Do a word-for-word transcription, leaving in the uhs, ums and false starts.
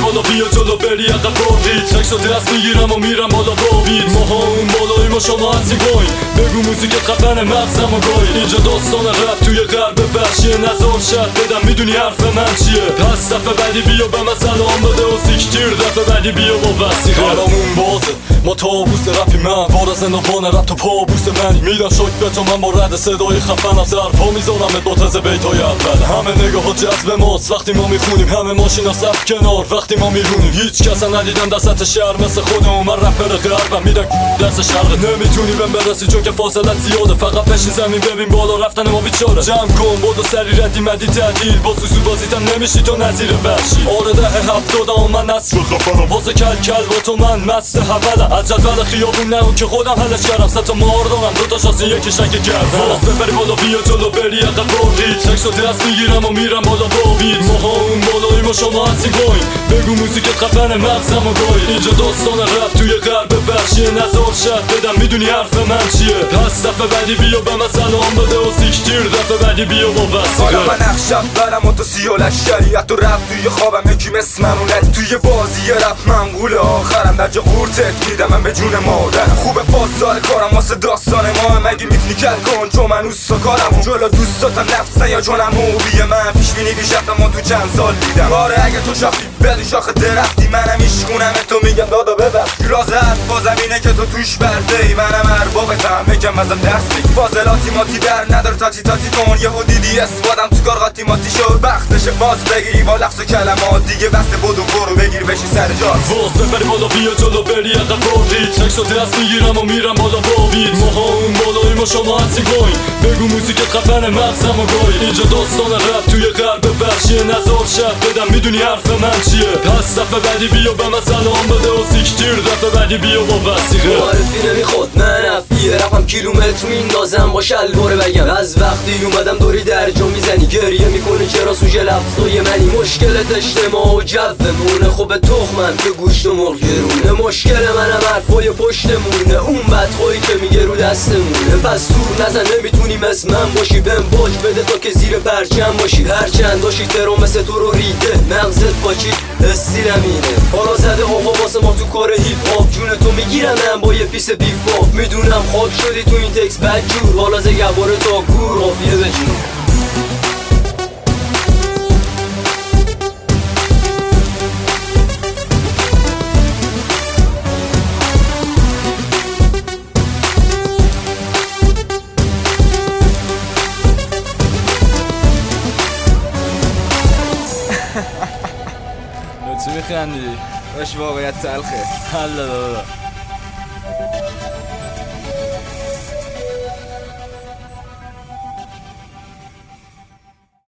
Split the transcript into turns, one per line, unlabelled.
بالا بیا جلو بری عقب باقی تکس و دست میگیرم و میرم بالا بابید ماها اون بالایی ما شما هستی پایین بگو موزیکت خفن مغزم و گاین اینجا داستان رپ توی غرب وحشیه نزار شد بدم میدونی حرف من چیه پس دفعه بعدی بیا به من سلام بده و سیکتیر دفعه بعدی بیا با وسیقه قرامون بازه ما تابوس رپی من وارا زندان رپ تو پابوس منی میدم شک به تو من با رد صدای خفن از درپا میذارمت با تز بیتای اول همه نگاه ها جذب ماست وقتی ما میخونیم همه ماشینا صف کنار وقتی ما میرونیم هیچ کس ندیدم دست شهر مثل خودمون من رپر غربم میدم دست شرق نمیتونی بهم برسی چون که فاصلت زیاده فقط بشین زمین ببین بالا رفتن ما بیچاره جمع کن بودو سری ردی مدی تعدیل با سوسو بازیتم نمیشی تو نظیر وحشی آره ده هفتادم من نصف خفنم واسه کل کل با تو من مست حولم از جدول خیابون نه که خودم حلش کردم سه تا مار دارم دو تا شاسی یکیش رنگ گردم واسه بری بالا بیا جلو بری عقب باقی تکس و دست میگیرم و میرم بالا بابید ماها اون بالایی ما شما هستی پایین بگو موزیکت خفن مغزم و گاین اینجا داستان رپ توی غرب وحشیه نزار شد بدم میدونی حرف من چیه پس دفعه بعدی بیا به من سلام بده و سیکتیر دفعه بعدی بیا با وسیقه
حالا من نقشم برم و تو سیالش شریعت و رپ توی خوابم یکی مثل منونت توی بازی رپ منقول آخرم در جا قورتت میدم من به جون مادرم خوبه پاسدار کارم واسه داستان ما مگه میتونی کل کن چون من اوستا کارم جلو دوستاتم نفسه یا جونم موبیه من پیش بینی بیش رفتم و تو چند سال دیدم آره اگه تو شاخی بدی شاخ درختی منم ایشخونم تو میگم دادا ببخش راز حرفازم اینه که تو توش برده ای منم اربابتم بگم ازم درس بگی فاضلاتی ماتی در نداره تاتی تاتی کن یهو دیدی اسوادم تو کار قاطی ماتی شد وقتشه باز بگیری با لفظ و کلمات دیگه بسته بدو برو بگیر بشی سر جاست
واس ببری بالا بیا جلو بری عقب باقی تکس و دست میگیرم و میرم بالا بابید ماها اون بالایی ما شما هستی پایین بگو موزیکت خفن مغزم و گاین اینجا داستان رپ توی غرب وحشیه نزار شد بدم میدونی حرف من چیه پس دفعه بعدی بیا به من سلام بده و سیکتیر دفعه بعدی بیا با وسیقه
معرفی نمیخواد من افیه رپم کیلومتر میندازم با شلوار بگم از وقتی اومدم دوری درجا میزنی گریه میکنه چرا سوژه لفظای منی مشکلت اجتماع و جومونه خوب تخمن که گوشت و مرغ گرونه مشکل منم حرفای پشتمونه اون بدخویی که میگه رو دستمونه پس دور نزن نمیتونی مثل من باشی بهم باج بده تا که زیر پرچم باشی هرچند داشتی ترو مثل تو رو ریده مغزت پاچید استیلم اینه حالا زده آقا واسه ما تو کار هیپ هاپ جون تو میگیرم من با یه پیس بیف هاپ میدونم خاک شدی تو این تکس بدجور حالا زگباره تا گور قافیه بجور
چی میخندی؟
باش واقعیت تلخه
حالا دادا